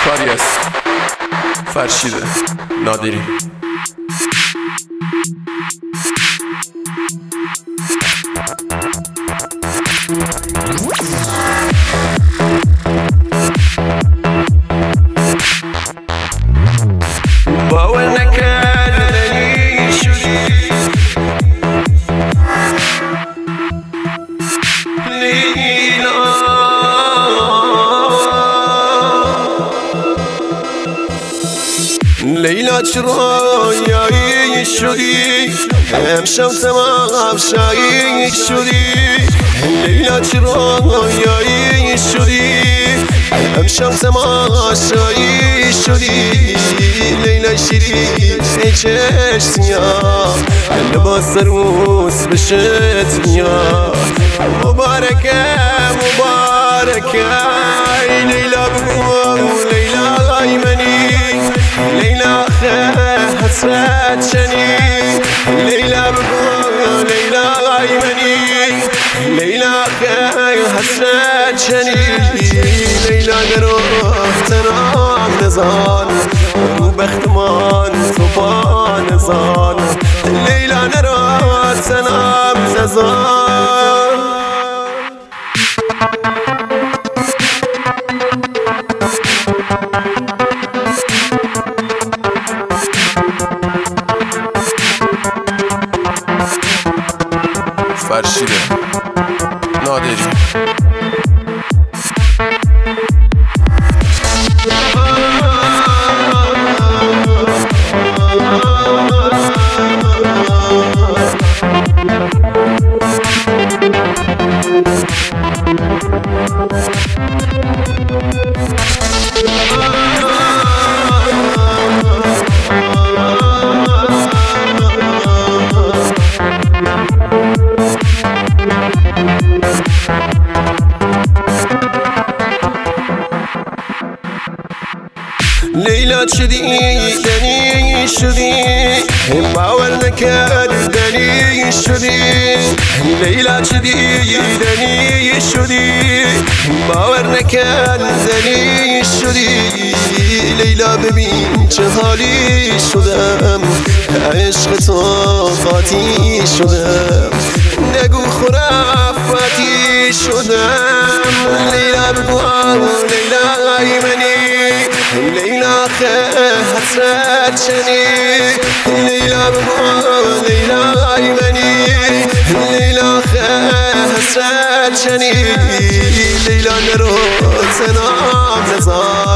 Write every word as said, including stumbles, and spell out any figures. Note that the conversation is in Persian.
کاری است فرشیده نادری. باور نکردنی شدی لیلا، لیلا چرا یایی شدی امشب تمام شایی شدی. لیلا چرا یایی شدی امشب تمام شایی شدی. لیلا شیرین ای چشم سیاه لباس روز بشت میاد. مبارکه مبارکه لیلا بگو لیلا ایمنی، لیلا حسرت شنی. لیلا بگو لیلا ایمنی، لیلا حسرت شنی. لیلا درو احترام نزان رو بختمان توفان زان. لیلا نرو تنام نزان. فرشیده نادری. لیلا چه دیدنی شدی باور نکردنی شدی. لیلا چه دیدنی شدی باور نکردنی شدی. لیلا ببین چه حالی شدم عشق تو قاطی شدم. نگو خرافاتی شدم. لیلا بگو لیلا ایمنی، لیلا حسرت شنی. لیلا بگو لیلا ایمنی، لیلا حسرت شنی. لیلا نرو تنام نزان